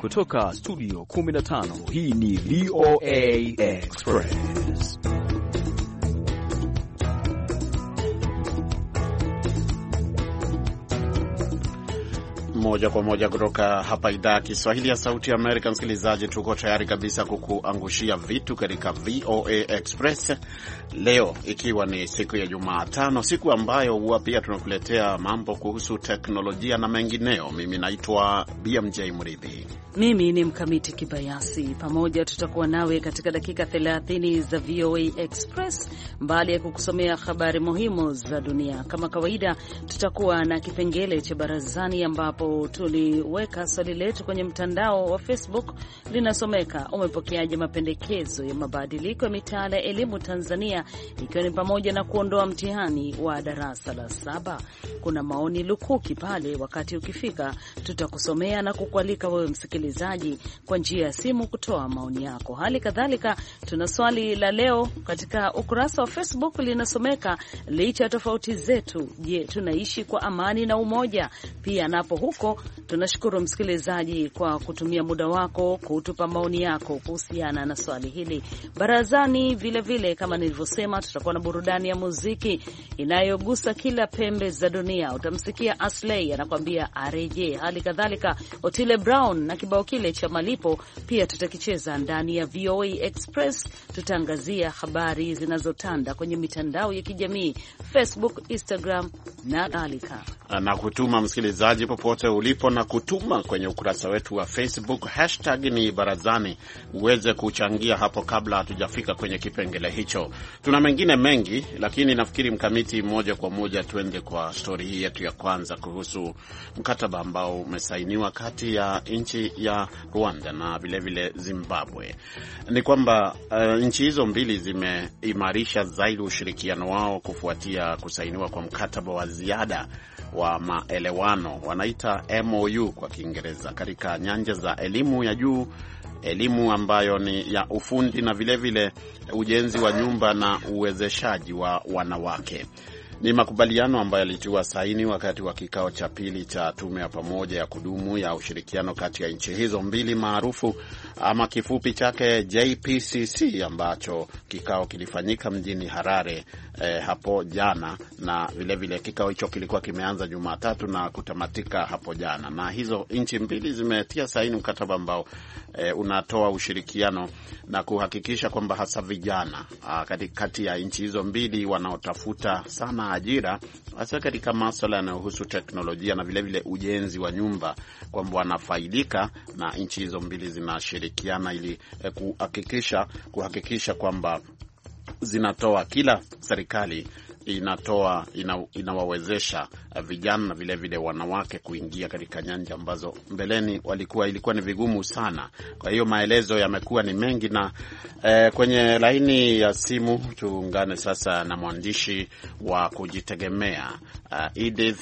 kutoka studio 15, hii ni VOA Express. Moja kwa moja kutoka hapa idhaa ya Kiswahili ya Sauti ya Amerika. Msikilizaji, tuko tayari kabisa kukuangushia vitu katika VOA Express leo, ikiwa ni siku ya Jumatano, siku ambayo huwa pia tunakuletea mambo kuhusu teknolojia na mengineo. Mimi naitwa BMJ Mridhi. Mimi ni Mkamiti Kibayasi. Pamoja tutakuwa nawe katika dakika 30 za VOA Express. Mbali ya kukusomea habari muhimu za dunia, kama kawaida tutakuwa na kipengele cha barazani, ambapo tuliweka swali letu kwenye mtandao wa Facebook. Linasomeka: umepokeaje mapendekezo ya mabadiliko ya mitaala ya elimu Tanzania, ikiwa ni pamoja na kuondoa mtihani wa darasa la 7? Kuna maoni lukuki pale. Wakati ukifika tutakusomea na kukualika wewe msikilizaji kwa njia ya simu kutoa maoni yako. Hali kadhalika tuna swali la leo katika ukurasa wa Facebook, linasomeka: licha ya tofauti zetu, je, tunaishi kwa amani na umoja? Pia napo huko tunashukuru msikilizaji kwa kutumia muda wako kutupa maoni yako kuhusiana na swali hili. Barazani vile kama nilivyosema, tutakuwa na burudani ya muziki inayogusa kila pembe za dunia. Utamsikia Asley anakuambia areje. Hali kadhalika Otile Brown na kibao kile cha malipo pia tutakicheza ndani ya VOA Express. Tutaangazia habari zinazotanda kwenye mitandao ya kijamii, Facebook, Instagram na kadhalika. Na kutuma msikilizaji popote ulipo, na kutuma kwenye ukurasa wetu wa Facebook, hashtag ni barazani, uweze kuchangia hapo kabla hatujafika kwenye kipengele hicho. Tuna mengine mengi, lakini nafikiri Mkamiti, moja kwa moja tuende kwa story hii yetu ya kwanza kuhusu mkataba ambao umesainiwa kati ya nchi ya Rwanda na vile Zimbabwe. Ni kwamba nchi hizo mbili zimeimarisha zaidi ushirikiano wao kufuatia kusainiwa kwa mkataba wa ziada wa maelewano, wanaita MOU kwa Kiingereza, katika nyanja za elimu ya juu, elimu ambayo ni ya ufundi, na vile ujenzi wa nyumba na uwezeshaji wa wanawake. Ni makubaliano ambayo yalitiwa saini wakati wa kikao cha pili cha tume ya pamoja ya kudumu ya ushirikiano kati ya nchi hizo mbili, maarufu ama kifupi chake JPCC, ambacho kikao kilifanyika mjini Harare hapo jana, na vile kikao hicho kilikuwa kimeanza Jumatatu na kutamatika hapo jana. Na hizo nchi mbili zimetia saini mkataba ambao unatoa ushirikiano na kuhakikisha kwamba hasa vijana kati ya nchi hizo mbili wanaotafuta sana ajira, hasa katika masuala yanayohusu teknolojia na vile ujenzi wa nyumba, kwamba wanafaidika, na nchi hizo mbili zinashirikiana ili kuhakikisha kwamba zinatoa, kila serikali inawawezesha vijana na vile wanawake kuingia katika nyanja ambazo mbeleni ilikuwa ni vigumu sana. Kwa hiyo maelezo yamekuwa ni mengi, na kwenye laini ya simu tuungane sasa na mwandishi wa kujitegemea Edith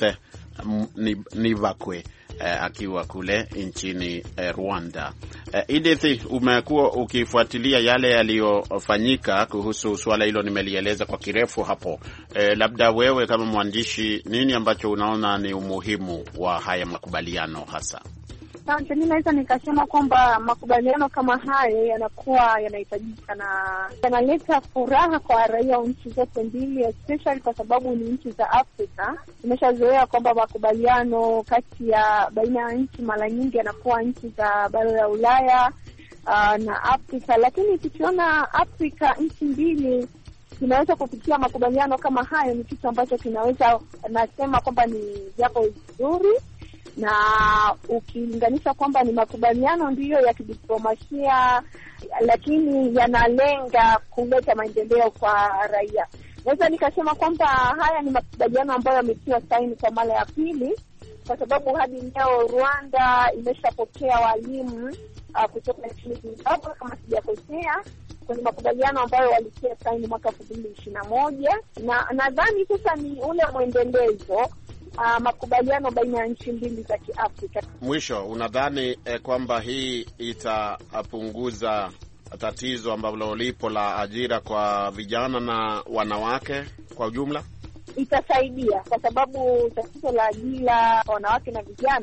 Nivakwe akiwa kule nchini Rwanda. Edith, umekuwa ukifuatilia yale yaliyofanyika kuhusu swala hilo, nimelieleza kwa kirefu hapo. Labda wewe kama mwandishi, nini ambacho unaona ni umuhimu wa haya makubaliano hasa? Mimi naweza nikasema kwamba makubaliano kama haya yanakuwa yanahitajika na yanaleta furaha kwa raia wa nchi zote mbili, especially kwa sababu ni nchi za Afrika. Tumeshazoea kwamba makubaliano kati ya baina ya nchi mara nyingi yanakuwa nchi za bara la Ulaya na Afrika, lakini tukiona Afrika nchi mbili tunaweza kupitia makubaliano kama hayo, ni kitu ambacho kinaweza, nasema kwamba ni jambo zuri, na ukilinganisha kwamba ni makubaliano ndiyo ya kidiplomasia, lakini yanalenga kuleta maendeleo kwa raia. Naweza nikasema kwamba haya ni makubaliano ambayo yametiwa saini kwa mara ya pili, kwa sababu hadi leo Rwanda imeshapokea walimu kutoka nchini Zimbabwe kama sijakosea, kwenye makubaliano ambayo walitia saini mwaka 2021, na nadhani sasa ni ule mwendelezo makubaliano baina ya nchi mbili za Kiafrika. Mwisho, unadhani kwamba hii itapunguza tatizo ambalo lipo la ajira kwa vijana na wanawake kwa ujumla? Itasaidia, kwa sababu tatizo la ajira kwa wanawake na vijana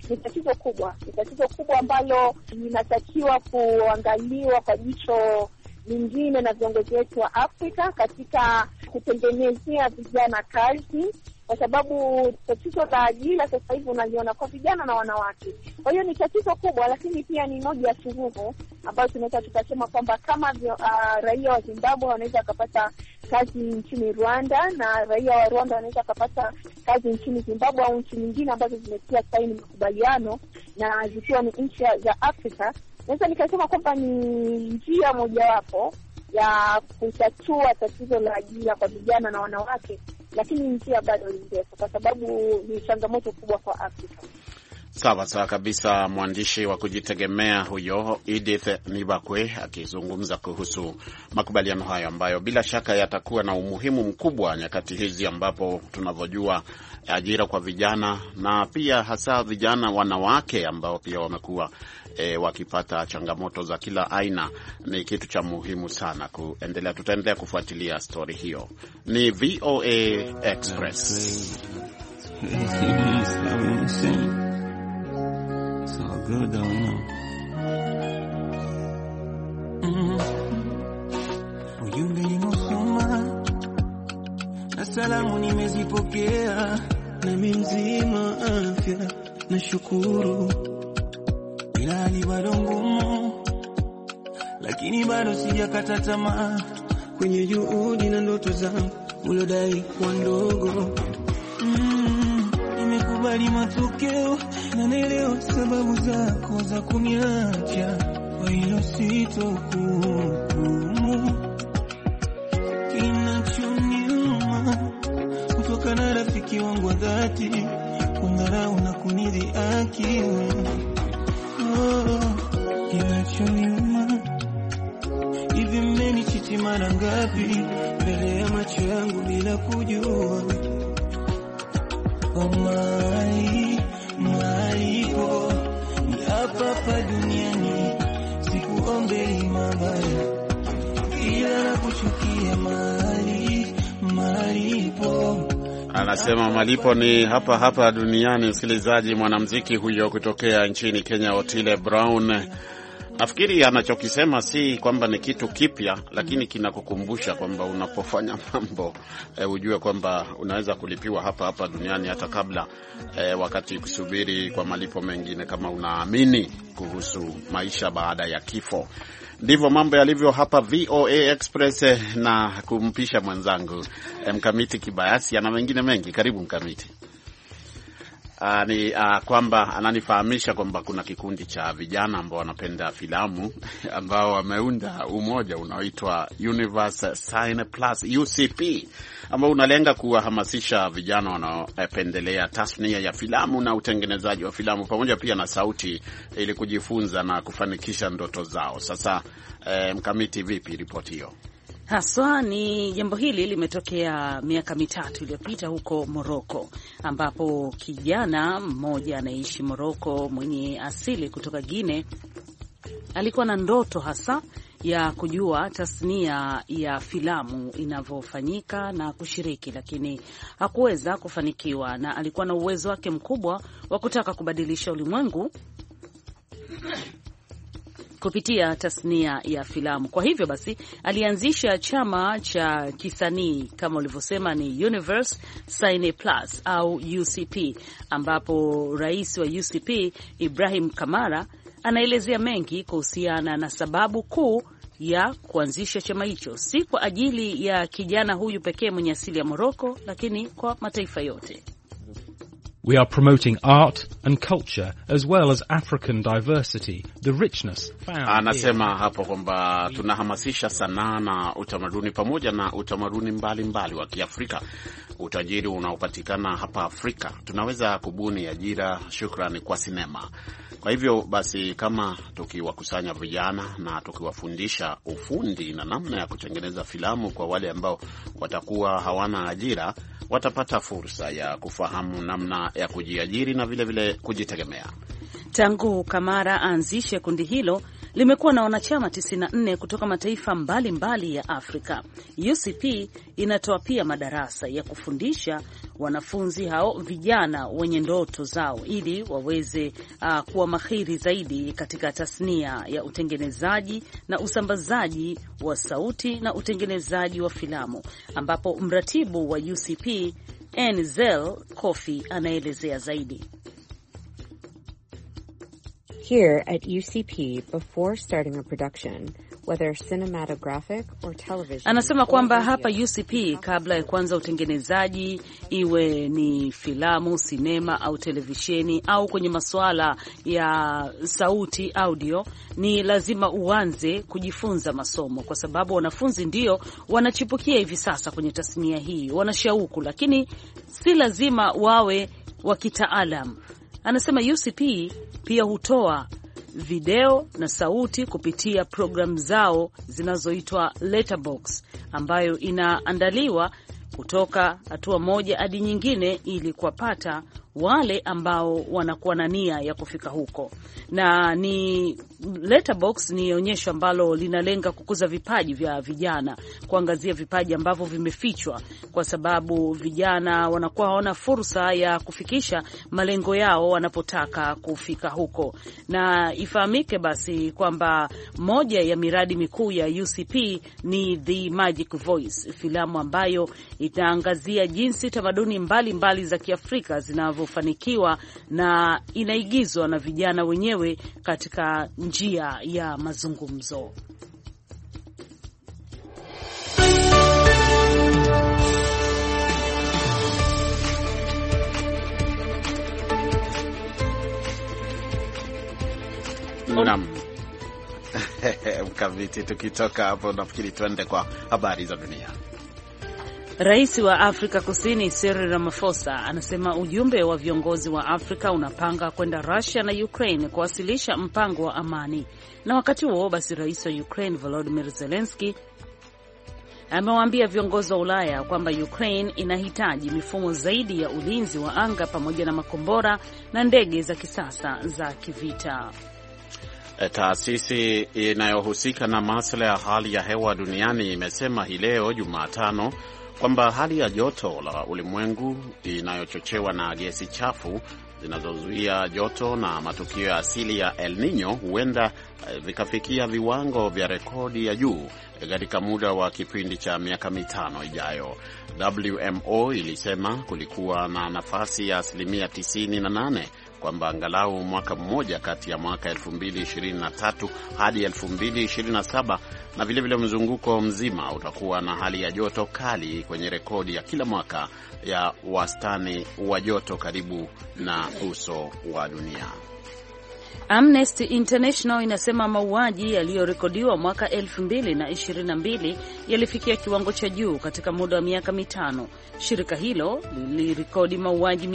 ni tatizo kubwa ambalo linatakiwa kuangaliwa kwa jicho lingine na viongozi wetu wa Afrika katika kutengenezea vijana kazi, kwa sababu tatizo la ajira sasa hivi unaliona kwa vijana na wanawake. Kwa hiyo ni tatizo kubwa, lakini pia ni moja ya suluhu ambayo tunaweza tukasema kwamba kama raia wa Zimbabwe wanaweza kupata kazi nchini Rwanda na raia wa Rwanda wanaweza kupata kazi nchini Zimbabwe au nchi nyingine ambazo zimetia saini makubaliano na zikiwa ni nchi za Afrika, naweza nikasema kwamba ni njia mojawapo ya kutatua tatizo la ajira kwa vijana na wanawake, lakini njia bado ni ndefu kwa sababu ni changamoto kubwa kwa Afrika. Sawa kabisa. Mwandishi wa kujitegemea huyo Edith Nibakwe akizungumza kuhusu makubaliano hayo ambayo bila shaka yatakuwa na umuhimu mkubwa nyakati hizi ambapo tunavyojua ajira kwa vijana na pia hasa vijana wanawake ambao pia wamekuwa wakipata changamoto za kila aina. Ni kitu cha muhimu sana kuendelea. Tutaendelea kufuatilia story hiyo. Ni VOA Express. It's all good though, you know. Ujumbe nimesoma na salamu nimezipokea, na mimi mzima afya nashukuru, ila hali bado ngumu, lakini bado sijakata tamaa kwenye juhudi na ndoto zangu ulodai kwa ndogo. Nimekubali matokeo na naelewa sababu zako za kuniacha, kwa hilo sitokuhukumu. Kinachoniuma kutoka na rafiki wangu wa dhati kundharau na kunidhihaki. Kinachoniuma hivi, mmenichiti mara ngapi mbele ya macho yangu bila kujua? Malipo ni hapa duniani, sikuombei mabaya, ila nakuchukia malipo. Anasema malipo ni hapa duniani. Msikilizaji, mwanamuziki huyo kutokea nchini Kenya Otile Brown, nafikiri anachokisema si kwamba ni kitu kipya, lakini kinakukumbusha kwamba unapofanya mambo ujue kwamba unaweza kulipiwa hapa duniani hata kabla wakati kusubiri kwa malipo mengine, kama unaamini kuhusu maisha baada ya kifo. Ndivyo mambo yalivyo hapa VOA Express, na kumpisha mwenzangu Mkamiti Kibayasi ana mengine mengi. Karibu Mkamiti. Kwamba ananifahamisha kwamba kuna kikundi cha vijana ambao wanapenda filamu ambao wameunda umoja unaoitwa Universe Cine Plus UCP, ambao unalenga kuwahamasisha vijana wanaopendelea tasnia ya filamu na utengenezaji wa filamu pamoja pia na sauti, ili kujifunza na kufanikisha ndoto zao. Sasa Mkamiti, vipi ripoti hiyo? Haswa ni jambo hili limetokea miaka 3 iliyopita huko Morocco, ambapo kijana mmoja anaishi Morocco mwenye asili kutoka Guinea alikuwa na ndoto hasa ya kujua tasnia ya filamu inavyofanyika na kushiriki, lakini hakuweza kufanikiwa, na alikuwa na uwezo wake mkubwa wa kutaka kubadilisha ulimwengu kupitia tasnia ya filamu. Kwa hivyo basi alianzisha chama cha kisanii kama ulivyosema ni Universe Cine Plus au UCP, ambapo rais wa UCP Ibrahim Kamara anaelezea mengi kuhusiana na sababu kuu ya kuanzisha chama hicho, si kwa ajili ya kijana huyu pekee mwenye asili ya Morocco, lakini kwa mataifa yote. We are promoting art and culture as well as African diversity, the richness found. Anasema hapo kwamba tunahamasisha sanaa na utamaduni pamoja na utamaduni mbalimbali wa Kiafrika, utajiri unaopatikana hapa Afrika. Tunaweza kubuni ajira shukrani kwa sinema. Kwa hivyo basi, kama tukiwakusanya vijana na tukiwafundisha ufundi na namna ya kutengeneza filamu kwa wale ambao watakuwa hawana ajira, watapata fursa ya kufahamu namna ya kujiajiri na vile kujitegemea. Tangu Kamara aanzishe kundi hilo, limekuwa na wanachama 94 kutoka mataifa mbalimbali ya Afrika. UCP inatoa pia madarasa ya kufundisha wanafunzi hao vijana wenye ndoto zao ili waweze kuwa mahiri zaidi katika tasnia ya utengenezaji na usambazaji wa sauti na utengenezaji wa filamu, ambapo mratibu wa UCP Enzel Kofi anaelezea zaidi. Here at UCP, before starting a production, whether cinematographic or television. Anasema kwamba hapa UCP, kabla ya kuanza utengenezaji, iwe ni filamu, sinema au televisheni au kwenye masuala ya sauti audio, ni lazima uanze kujifunza masomo, kwa sababu wanafunzi ndio wanachipukia hivi sasa kwenye tasnia hii, wanashauku, lakini si lazima wawe wa kitaalam. Anasema UCP pia hutoa video na sauti kupitia programu zao zinazoitwa Letterbox, ambayo inaandaliwa kutoka hatua moja hadi nyingine ili kuwapata wale ambao wanakuwa na nia ya kufika huko. Na ni Letterbox ni onyesho ambalo linalenga kukuza vipaji vya vijana, kuangazia vipaji ambavyo vimefichwa, kwa sababu vijana wanakuwa hawana fursa ya kufikisha malengo yao wanapotaka kufika huko. Na ifahamike basi kwamba moja ya miradi mikuu ya UCP ni The Magic Voice, filamu ambayo itaangazia jinsi tamaduni mbalimbali za Kiafrika zinavyofanikiwa na inaigizwa na vijana wenyewe katika njia ya mazungumzo. Naam. Mkamiti, tukitoka hapo nafikiri tuende kwa habari za dunia. Rais wa Afrika Kusini Cyril Ramaphosa anasema ujumbe wa viongozi wa Afrika unapanga kwenda Russia na Ukraine kuwasilisha mpango wa amani. Na wakati huo basi, rais wa Ukraine Volodymyr Zelensky amewaambia viongozi wa Ulaya kwamba Ukraine inahitaji mifumo zaidi ya ulinzi wa anga pamoja na makombora na ndege za kisasa za kivita. Taasisi inayohusika na masuala ya hali ya hewa duniani imesema hii leo Jumatano kwamba hali ya joto la ulimwengu inayochochewa na gesi chafu zinazozuia joto na matukio ya asili ya El Nino huenda vikafikia viwango vya rekodi ya juu katika muda wa kipindi cha miaka 5 ijayo. WMO ilisema kulikuwa na nafasi ya 98% kwamba angalau mwaka mmoja kati ya mwaka 2023 hadi 2027 na vilevile mzunguko mzima utakuwa na hali ya joto kali kwenye rekodi ya kila mwaka ya wastani wa joto karibu na uso wa dunia. Amnesty International inasema mauaji yaliyorekodiwa mwaka 2022 yalifikia kiwango cha juu katika muda wa miaka 5. Shirika hilo lilirekodi mauaji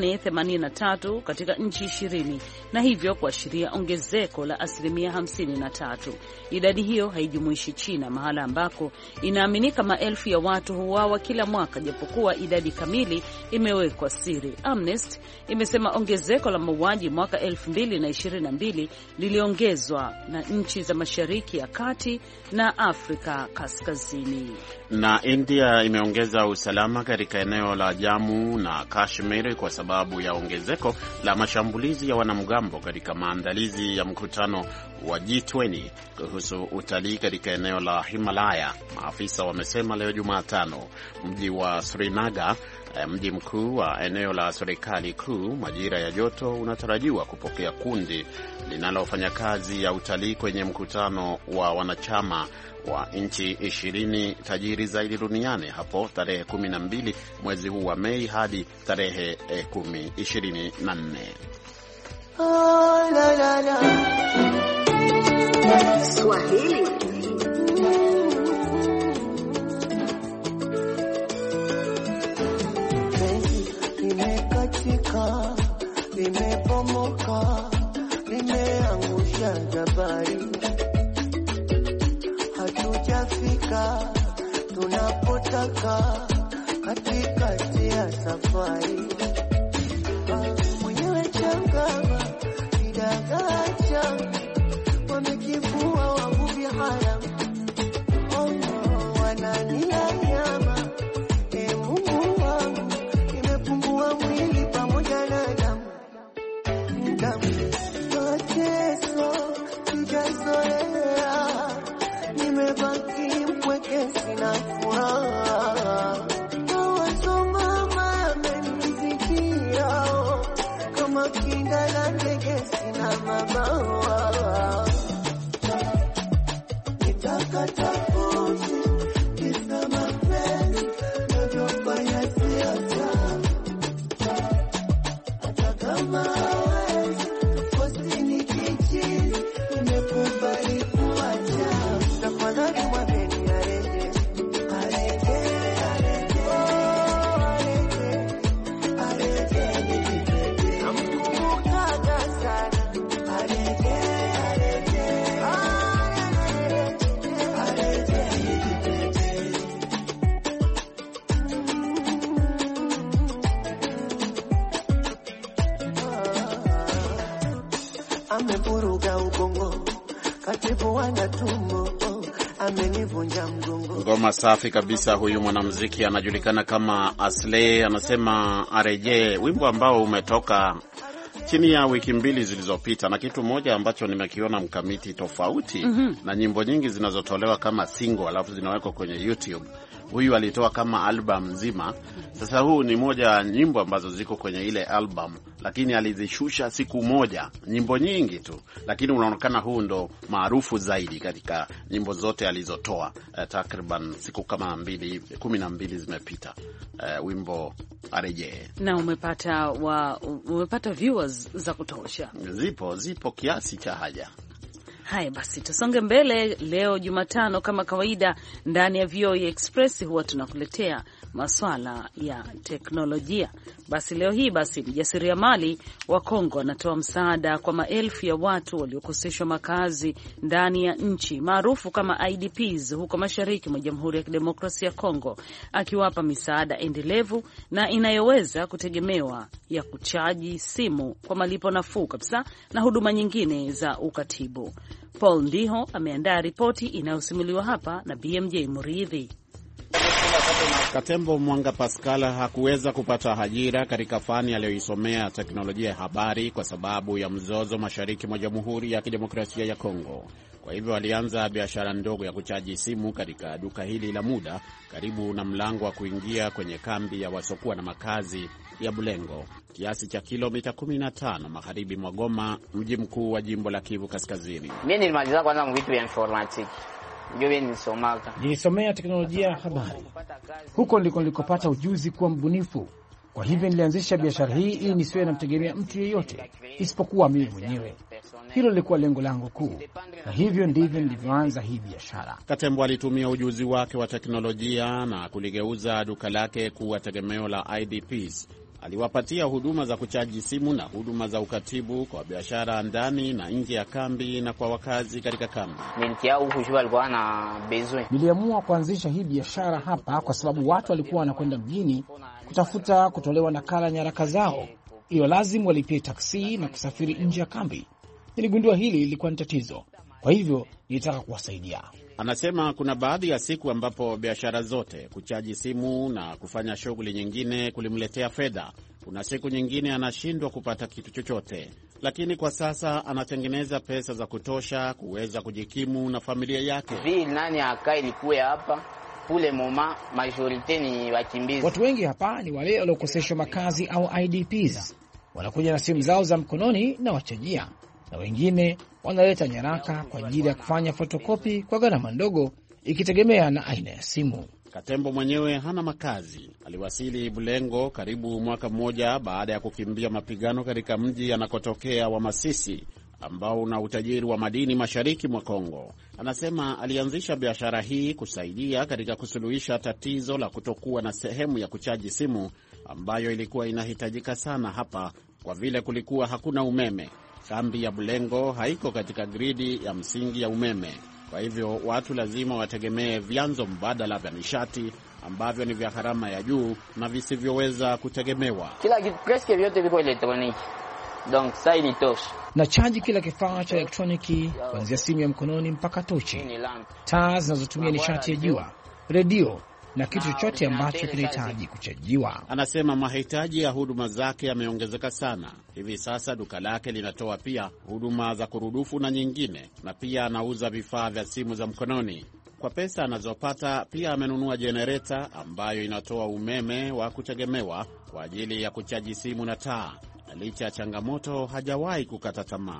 883 katika nchi 20 na hivyo kuashiria ongezeko la 53%. Idadi hiyo haijumuishi China, mahala ambako inaaminika maelfu ya watu huuawa kila mwaka, japokuwa idadi kamili imewekwa siri. Amnesty imesema ongezeko la mauaji mwaka 2022 liliongezwa na nchi za Mashariki ya Kati na Afrika Kaskazini. Na India imeongeza usalama katika eneo la Jammu na Kashmir kwa sababu ya ongezeko la mashambulizi ya wanamgambo katika maandalizi ya mkutano wa G20 kuhusu utalii katika eneo la Himalaya. Maafisa wamesema leo Jumatano. Mji wa Srinagar, mji mkuu wa eneo la serikali kuu, majira ya joto unatarajiwa kupokea kundi linalofanya kazi ya utalii kwenye mkutano wa wanachama wa nchi 20 tajiri zaidi duniani hapo tarehe 12 mwezi huu wa Mei hadi tarehe 24. Oh, la, la, la. Swahili. Nimekatika, nimepomoka, nimeangusha jabari. Hatujafika tunapotaka katikati ya safari. Mwenyewe changama, kidagacha, wamekifu kama maua. Nitakata puzi kisa mapenzi navyofanya siasa. Hata kama hawezi posini kichizi nimekubali kuacha. Tafadhali mwambeni arejee. Amevuruga ubongo, katibu wana tumbo, amenivunja mgongo. Ngoma safi kabisa. Huyu mwanamuziki anajulikana kama Aslay, anasema arejee, wimbo ambao umetoka chini ya wiki 2 zilizopita, na kitu moja ambacho nimekiona mkamiti tofauti na nyimbo nyingi zinazotolewa kama single alafu zinawekwa kwenye YouTube. Huyu alitoa kama album nzima. Sasa huu ni moja nyimbo ambazo ziko kwenye ile album, lakini alizishusha siku moja, nyimbo nyingi tu, lakini unaonekana huu ndo maarufu zaidi katika nyimbo zote alizotoa. Takriban siku kama 12 zimepita, wimbo arejee. Na umepata viewers za kutosha. Zipo kiasi cha haja. Haya basi, tusonge mbele. Leo Jumatano, kama kawaida, ndani ya VOA Express huwa tunakuletea maswala ya teknolojia. Basi leo hii mjasiriamali wa Kongo anatoa msaada kwa maelfu ya watu waliokoseshwa makazi ndani ya nchi maarufu kama IDPs huko mashariki mwa Jamhuri ya Kidemokrasia ya Kongo, akiwapa misaada endelevu na inayoweza kutegemewa ya kuchaji simu kwa malipo nafuu kabisa na huduma nyingine za ukatibu. Paul Ndiho ameandaa ripoti inayosimuliwa hapa na BMJ Muridhi. Katembo Mwanga Pascal hakuweza kupata ajira katika fani aliyoisomea teknolojia ya habari kwa sababu ya mzozo mashariki mwa Jamhuri ya Kidemokrasia ya Kongo. Kwa hivyo alianza biashara ndogo ya kuchaji simu katika duka hili la muda karibu na mlango wa kuingia kwenye kambi ya wasokuwa na makazi ya Bulengo, kiasi cha kilomita 15 magharibi mwa Goma, mji mkuu wa jimbo la Kivu Kaskazini. Mimi nilimaliza kwanza vitu vya informatic. Nilisomea teknolojia ya habari. Huko ndiko nilikopata ujuzi kuwa mbunifu. Kwa hivyo nilianzisha biashara hii ili nisiwe namtegemea mtu yeyote isipokuwa mimi mwenyewe. Hilo lilikuwa lengo langu kuu, na hivyo ndivyo nilivyoanza hii biashara. Katembo alitumia ujuzi wake wa teknolojia na kuligeuza duka lake kuwa tegemeo la IDPs. Aliwapatia huduma za kuchaji simu na huduma za ukatibu kwa biashara ndani na nje ya kambi na kwa wakazi katika kambi. Niliamua kuanzisha hii biashara hapa kwa sababu watu walikuwa wanakwenda mjini kutafuta kutolewa nakala nyaraka zao, iyo lazima walipie taksi na kusafiri nje ya kambi. Niligundua hili lilikuwa ni tatizo, kwa hivyo nilitaka kuwasaidia. Anasema kuna baadhi ya siku ambapo biashara zote, kuchaji simu na kufanya shughuli nyingine, kulimletea fedha. Kuna siku nyingine anashindwa kupata kitu chochote, lakini kwa sasa anatengeneza pesa za kutosha kuweza kujikimu na familia yake. Nani akai ilikuwa hapa kule moma majorite ni wakimbizi. Watu wengi hapa ni wale waliokoseshwa makazi au IDPs. Wanakuja na simu zao za mkononi na wachajia, na wengine wanaleta nyaraka kwa ajili ya kufanya fotokopi kwa gharama ndogo, ikitegemea na aina ya simu. Katembo mwenyewe hana makazi. Aliwasili Bulengo karibu mwaka mmoja baada ya kukimbia mapigano katika mji anakotokea wa Masisi, ambao una utajiri wa madini mashariki mwa Kongo. Anasema alianzisha biashara hii kusaidia katika kusuluhisha tatizo la kutokuwa na sehemu ya kuchaji simu ambayo ilikuwa inahitajika sana hapa kwa vile kulikuwa hakuna umeme. Kambi ya Bulengo haiko katika gridi ya msingi ya umeme. Kwa hivyo watu lazima wategemee vyanzo mbadala vya nishati ambavyo ni vya gharama ya juu na visivyoweza kutegemewa. Kila kitu presque vyote viko elektroniki. Donc ça ilitosha. Na chaji kila kifaa cha elektroniki kuanzia simu ya mkononi mpaka tochi, taa zinazotumia nishati ya jua, redio na kitu chochote ambacho kinahitaji kuchajiwa. Anasema mahitaji ya huduma zake yameongezeka sana. Hivi sasa duka lake linatoa pia huduma za kurudufu na nyingine, na pia anauza vifaa vya simu za mkononi. Kwa pesa anazopata pia amenunua jenereta ambayo inatoa umeme wa kutegemewa kwa ajili ya kuchaji simu na taa. Licha ya changamoto, hajawahi kukata tamaa.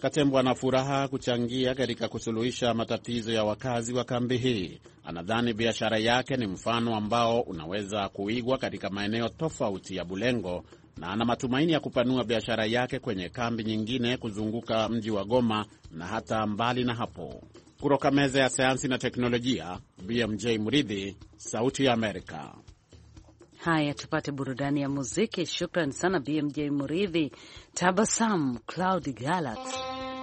Katembo ana furaha kuchangia katika kusuluhisha matatizo ya wakazi wa kambi hii. Anadhani biashara yake ni mfano ambao unaweza kuigwa katika maeneo tofauti ya Bulengo, na ana matumaini ya kupanua biashara yake kwenye kambi nyingine kuzunguka mji wa Goma na hata mbali na hapo. Kutoka meza ya sayansi na teknolojia, BMJ Muridhi, Sauti ya Amerika. Haya, tupate burudani ya muziki. Shukran sana BMJ Muridhi. Tabasamu, Cloud Galaxy.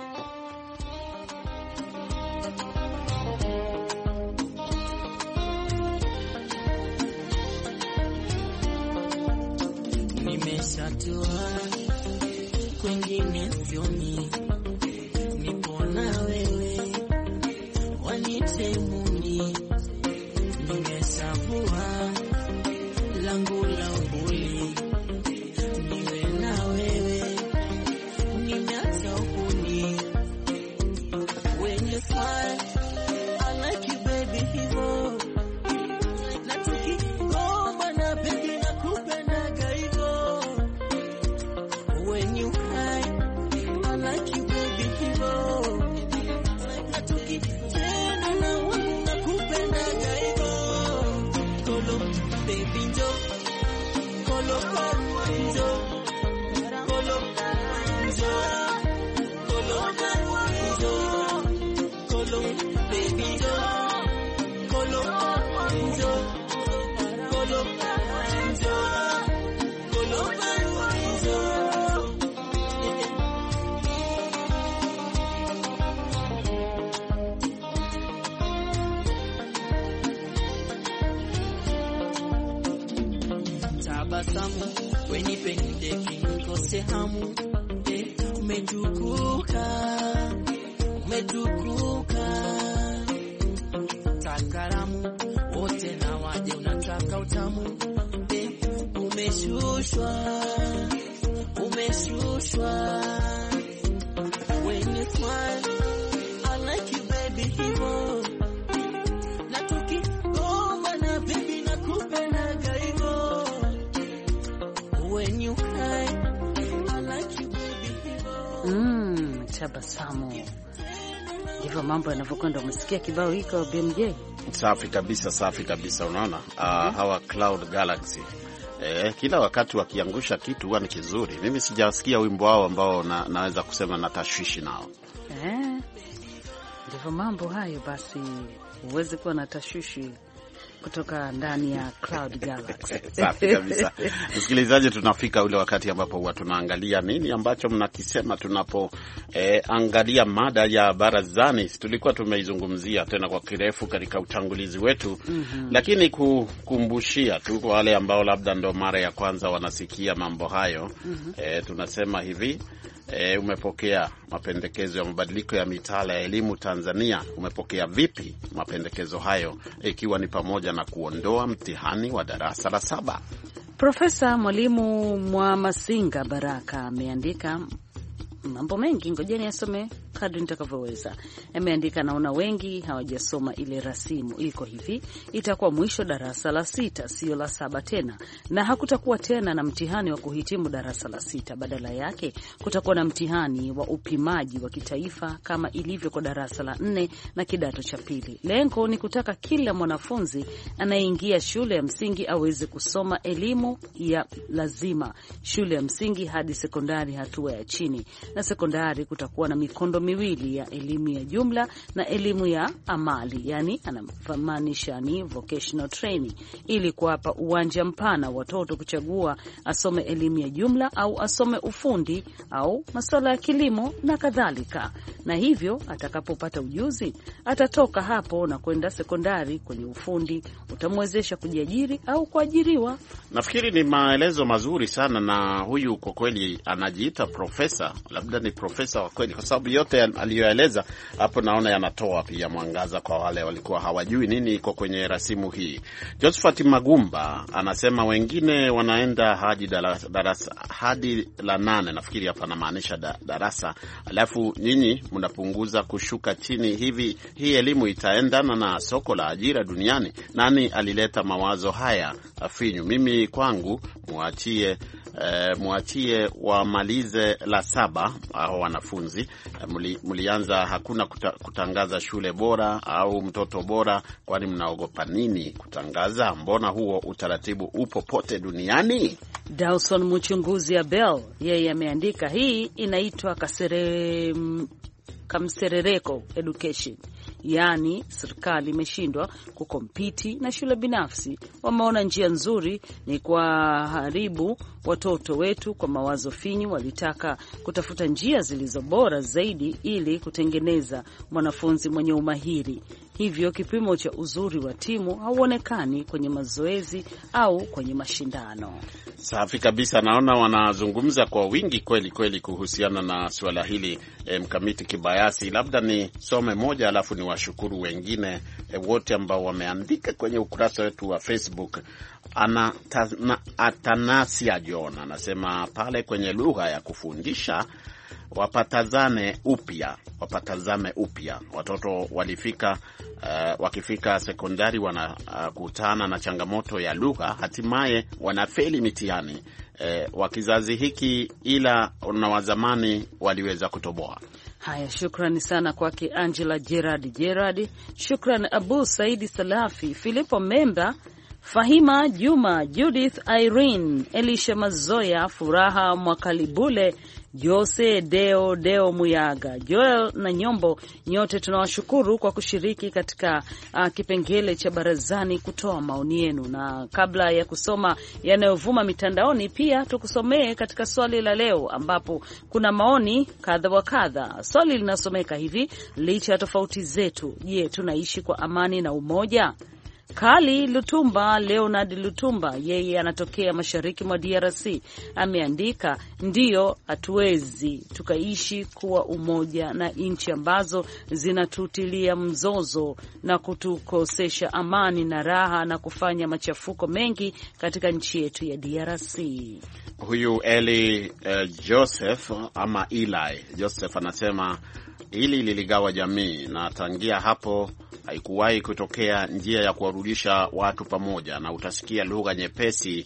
Nimeshatua kwengine sioni, nipo na wewe wanite Mungu. Nimeshavua langu la ubuli, niwe na wewe, nimeacha ukuni. When you smile, I like you baby hivo, na tukigoma na baby nakupendaga hivo. When you high, I like you baby hivo, na tukitena na wangu nakupendaga hivo. Kolo baby njo, kolo njo, kolo njo, kolo njo, kolo baby njo, kolo njo, kolo njo, kolo njo. Tabasamu weni pendeki nikose hamu, umetukuka, umetukuka. Takaramu wote na waje unataka utamu, umeshushwa, umeshushwa. When you smile, I like you baby hivo, na tukigoma na baby nakupendaga hivo. When you cry, I like you baby hivo. Tabasamu. Ndivyo mambo yanavyokwenda. Umesikia kibao hiko BMJ? Safi kabisa, safi kabisa. Unaona hawa Cloud Galaxy kila wakati wakiangusha kitu huwa ni kizuri. Mimi sijasikia wimbo wao ambao naweza kusema na tashwishi nao. Ndivyo mambo hayo. Basi uweze kuwa na tashwishi kutoka ndani ya Cloud Galaxy. Safi kabisa. Msikilizaji, tunafika ule wakati ambapo huwa tunaangalia nini ambacho mnakisema tunapo angalia mada ya barazani. Tulikuwa tumeizungumzia tena kwa kirefu katika utangulizi wetu. Lakini kukumbushia tu kwa wale ambao labda ndo mara ya kwanza wanasikia mambo hayo. Tunasema hivi, umepokea mapendekezo ya mabadiliko ya mitaala ya elimu Tanzania. Umepokea vipi mapendekezo hayo, ikiwa ni pamoja na kuondoa mtihani wa darasa la 7? Profesa Mwalimu Mwamasinga Baraka ameandika mambo mengi, ngojeni asome kadri nitakavyoweza. Ameandika, naona wengi hawajasoma ile rasimu. Iko hivi: itakuwa mwisho darasa la 6, sio la 7 tena, na hakutakuwa tena na mtihani wa kuhitimu darasa la 6. Badala yake kutakuwa na mtihani wa upimaji wa kitaifa kama ilivyo kwa darasa la 4 na kidato cha pili. Lengo ni kutaka kila mwanafunzi anayeingia shule ya msingi aweze kusoma elimu ya lazima, shule ya msingi hadi sekondari hatua ya chini, na sekondari kutakuwa na mikondo miwili ya elimu ya jumla na elimu ya amali, yani anamaanisha ni vocational training, ili kuwapa uwanja mpana watoto kuchagua asome elimu ya jumla au asome ufundi au masuala ya kilimo na kadhalika. Na hivyo atakapopata ujuzi atatoka hapo na kwenda sekondari kwenye ufundi, utamwezesha kujiajiri au kuajiriwa. Nafikiri ni maelezo mazuri sana, na huyu kwa kweli anajiita profesa, labda ni profesa wa kweli, kwa sababu yote aliyoeleza hapo naona yanatoa pia mwangaza kwa wale walikuwa hawajui nini iko kwenye rasimu hii. Josephat Magumba anasema wengine wanaenda hadi darasa hadi la 8, nafikiri hapa anamaanisha darasa, alafu nyinyi mnapunguza kushuka chini. Hivi hii elimu itaendana na soko la ajira duniani? Nani alileta mawazo haya afinyu? Mimi kwangu muachie mwachie wamalize la 7 au wanafunzi. Mlianza hakuna kutangaza shule bora au mtoto bora, kwani mnaogopa nini kutangaza? Mbona huo utaratibu upo pote duniani? Dawson mchunguzi Abel yeye ameandika, hii inaitwa kamserereko education. Yaani serikali imeshindwa kukompiti na shule binafsi. Wameona njia nzuri ni kuharibu watoto wetu kwa mawazo finyu. Walitaka kutafuta njia zilizo bora zaidi ili kutengeneza mwanafunzi mwenye umahiri. Hivyo kipimo cha uzuri wa timu hauonekani kwenye mazoezi au kwenye mashindano. Safi kabisa, naona wanazungumza kwa wingi kweli kweli kuhusiana na suala hili. Mkamiti Kibayasi, labda ni some moja alafu ni washukuru wengine wote ambao wameandika kwenye ukurasa wetu wa Facebook. Atanasia John anasema pale kwenye lugha ya kufundisha wapatazame upya. Watoto wakifika sekondari wanakutana na changamoto ya lugha, hatimaye wanafeli mitihani wa kizazi hiki, ila na wazamani waliweza kutoboa. Haya, shukrani sana kwake Angela Gerard. Shukrani Abu Saidi Salafi, Filipo Memba, Fahima Juma, Judith Irene, Elisha Mazoya, Furaha Mwakalibule, Jose Deo Muyaga, Joel na Nyombo, nyote tunawashukuru kwa kushiriki katika kipengele cha barazani kutoa maoni yenu. Na kabla ya kusoma yanayovuma mitandaoni, pia tukusomee katika swali la leo ambapo kuna maoni kadha wa kadha. Swali linasomeka hivi: licha ya tofauti zetu, je, tunaishi kwa amani na umoja? Kali Lutumba, Leonard Lutumba, yeye anatokea mashariki mwa DRC, ameandika, ndiyo, hatuwezi tukaishi kuwa umoja na nchi ambazo zinatutilia mzozo na kutukosesha amani na raha na kufanya machafuko mengi katika nchi yetu ya DRC. Huyu Eli Joseph ama Eli Joseph anasema hili liligawa jamii na tangia hapo haikuwahi kutokea njia ya kuwarudisha watu pamoja, na utasikia lugha nyepesi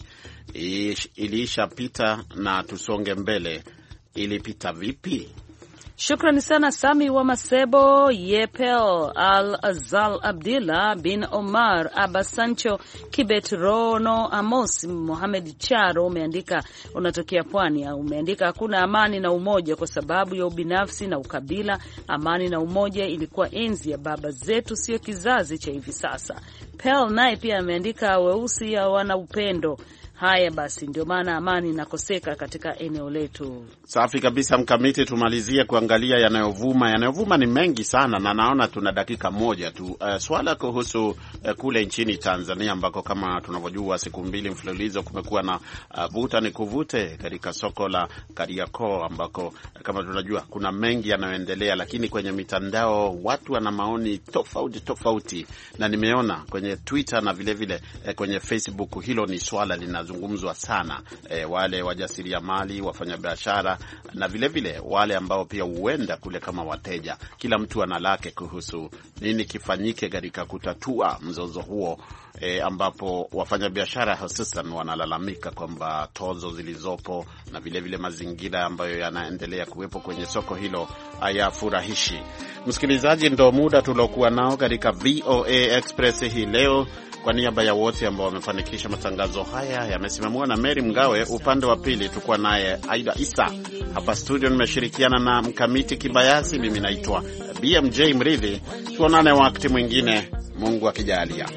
ilishapita na tusonge mbele. Ilipita vipi? Shukrani sana Sami wa Masebo, Yepel Al-Azal, Abdillah bin Omar, Abasancho, Kibet Rono, Amos Mohamed Charo. Umeandika unatokea Pwani. Umeandika hakuna amani na umoja kwa sababu ya ubinafsi na ukabila. Amani na umoja ilikuwa enzi ya baba zetu, sio kizazi cha hivi sasa. Pel naye pia ameandika weusi hawana upendo. Haya basi, ndio maana amani inakoseka katika eneo letu. Safi kabisa Mkamiti, tumalizie kuangalia yanayovuma. Yanayovuma ni mengi sana na naona tuna dakika moja tu. Swala kuhusu kule nchini Tanzania ambako kama tunavyojua siku 2 mfululizo kumekuwa na vuta ni kuvute katika soko la Kariakoo, ambako kama tunajua kuna mengi yanayoendelea, lakini kwenye mitandao watu wana maoni tofauti, na nimeona kwenye Twitter na vile vile kwenye Facebook hilo ni swala linazungumzwa sana. Wale wajasiriamali, wafanyabiashara na vile vile wale ambao pia huenda kule kama wateja, kila mtu ana lake kuhusu nini kifanyike katika kutatua mzozo huo, ambapo wafanyabiashara hususan wanalalamika kwamba tozo zilizopo na vile vile mazingira ambayo yanaendelea kuwepo kwenye soko hilo hayafurahishi. Msikilizaji, ndio muda tuliokuwa nao katika VOA Express hii leo. Kwa niaba ya wote ambao wamefanikisha matangazo haya, yamesimamiwa na Mary Mgawe, upande wa pili tulikuwa naye Aida Isa. Hapa studio nimeshirikiana na Mkamiti Kibayasi, mimi naitwa BMJ Mridhi. Tuonane wakati mwingine, Mungu akijalia.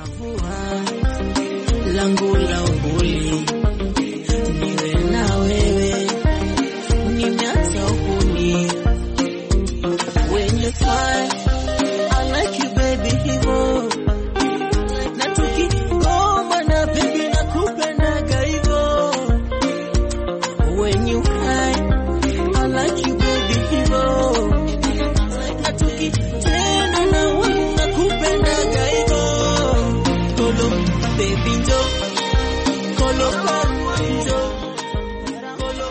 Langu la ubuli niwe na wewe, nimeanza ukuni when you fight, I like you baby hivyo, na tukigoma na baby nakupendaga hivyo, when you hide, I like you baby hivyo, na tukigoma